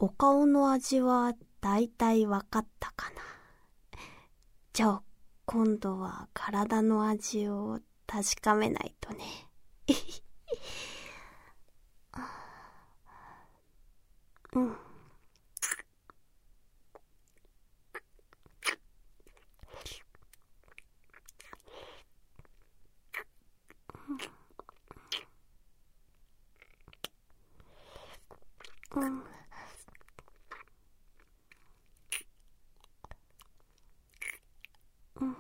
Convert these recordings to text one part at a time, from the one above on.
お顔の味はだいたいわかったかな。じゃあ今度は体の味を確かめないとね。うん。うん。うん。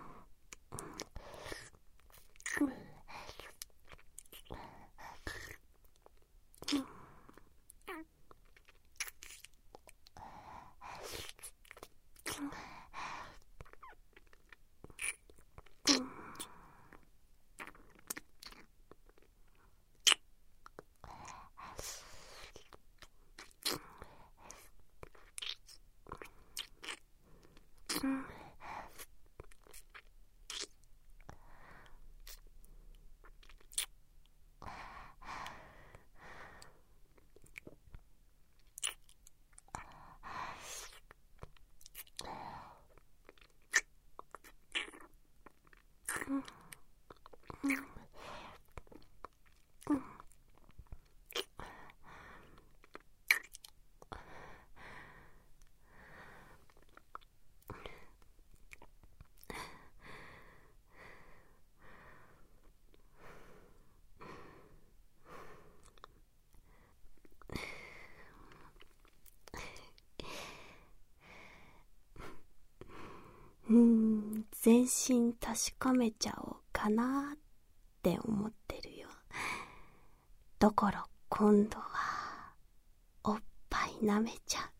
全身確かめちゃおうかなって思ってるよ。だから今度はおっぱい舐めちゃう。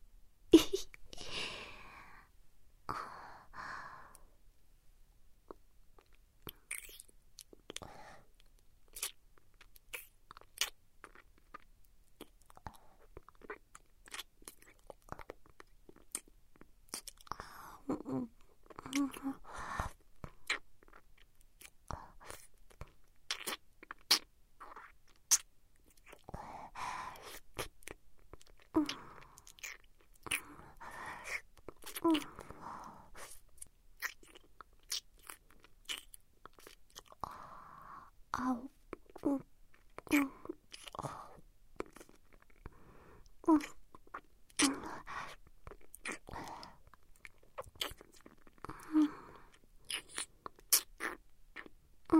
あう、うん、うん、うん、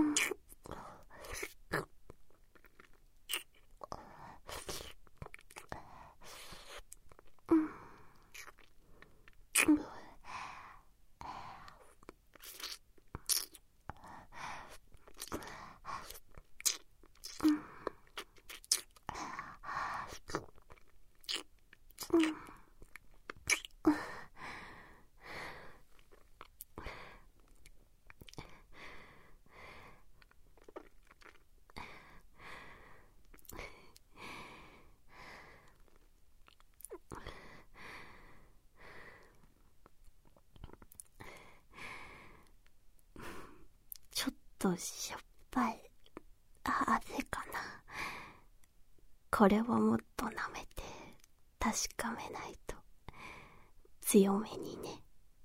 ちょっとしょっぱい汗かな。これはもっと舐めて確かめないと。強めにね。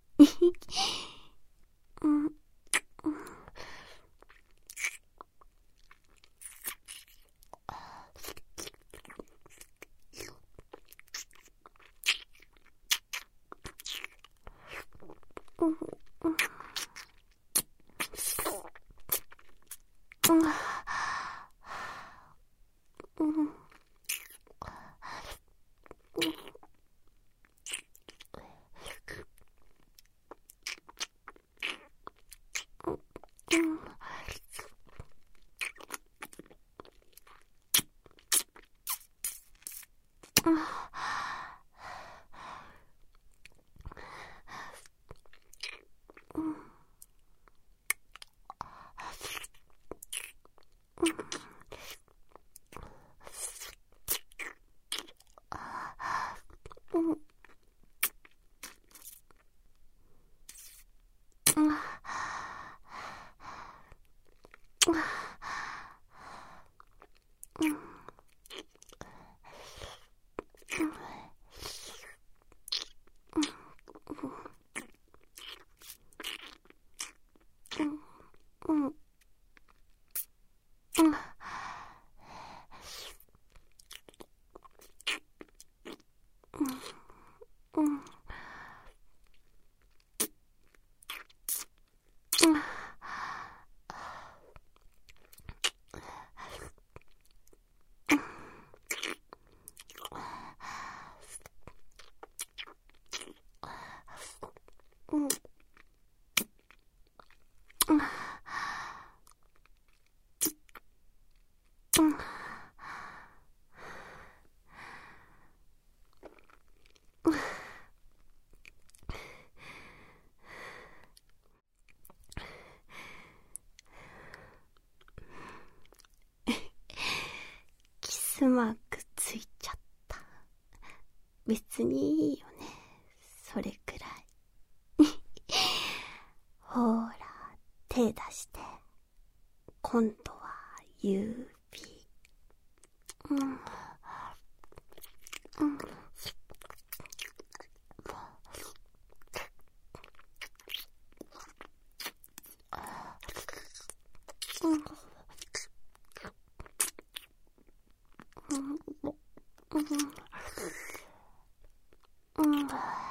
うん、うん、うん、うん、うん。 うん。キスマークついちゃった。別にいいよね、それくらい。ほーら、手出して。今度は指。うん。うん。うん。うん。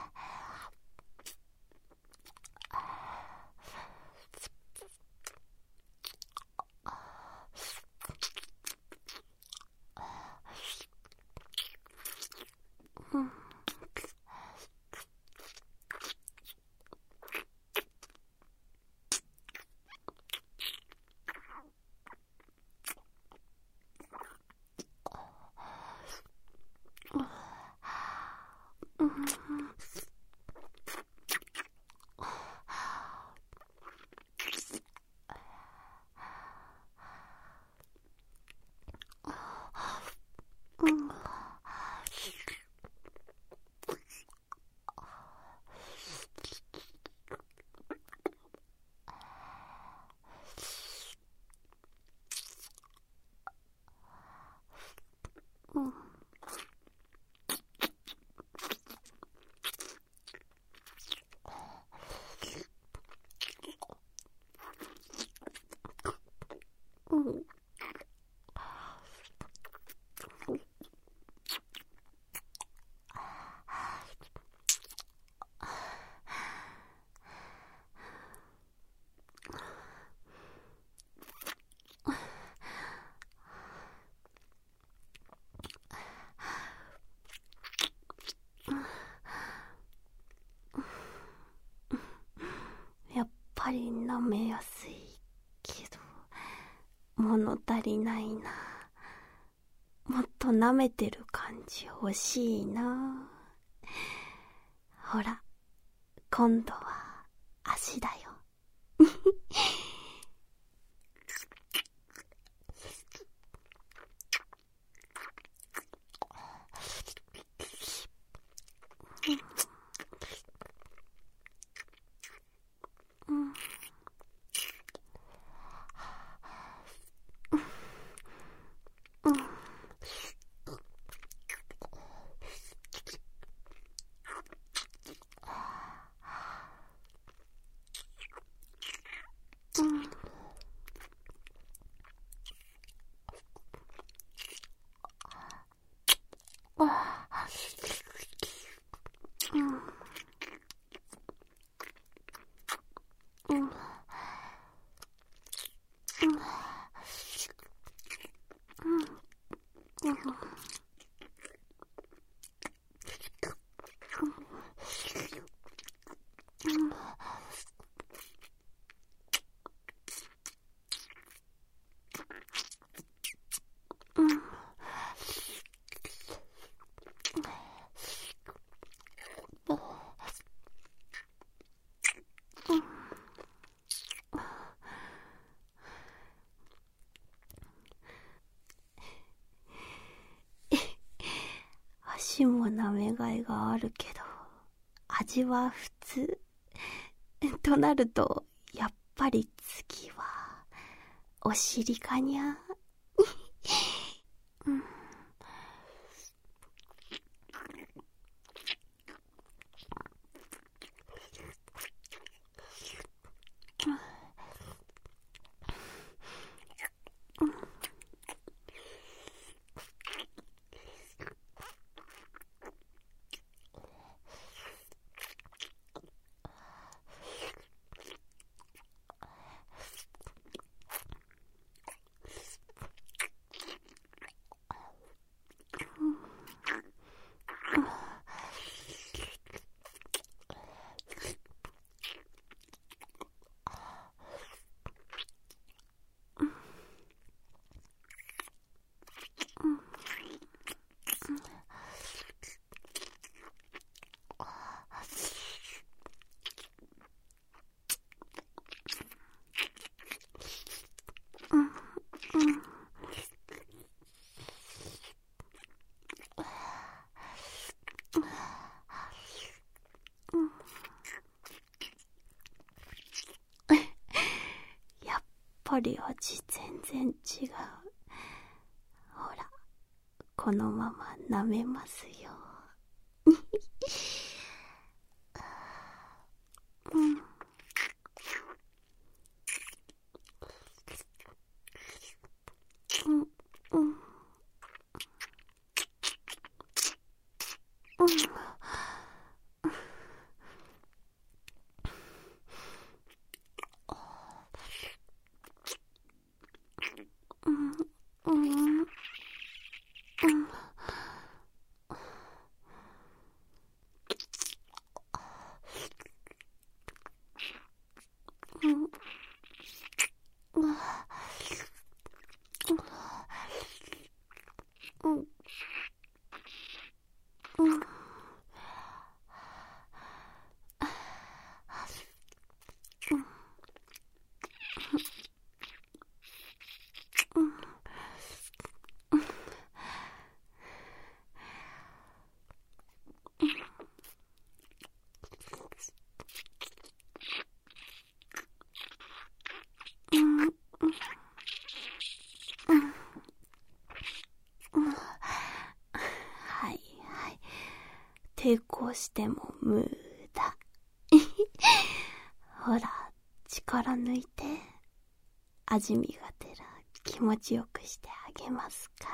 やっぱり舐めやすいけど物足りないな。もっと舐めてる感じ欲しいな。ほら、今度は足だよ。うん。うん。うん。うん。足も舐めがいがあるけど味は普通となると、やっぱり次はお尻かにゃ。うん。 触り味全然違う。ほら、このまま舐めますよ。うん。うん。うん。うん。うん。うん。うん。うん。うん。はいはい。抵抗しても無駄。ほら、力抜いて。味見がてら気持ちよくしてあげますから。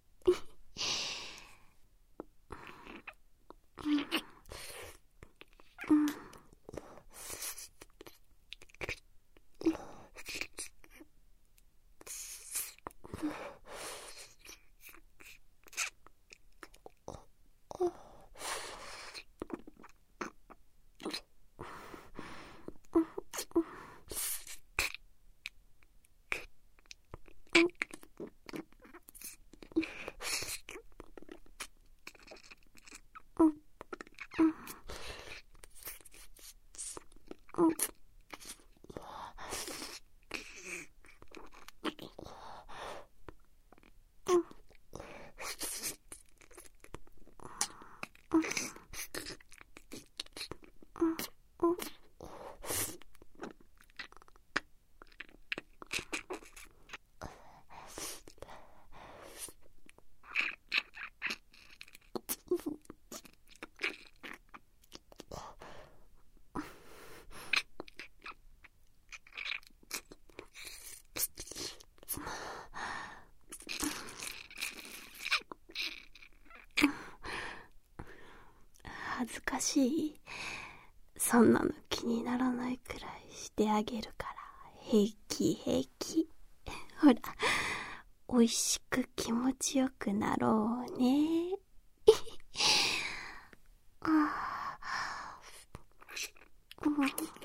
恥ずかしい？そんなの気にならないくらいしてあげるから平気平気。ほら、美味しく気持ちよくなろうね。ああ、うん。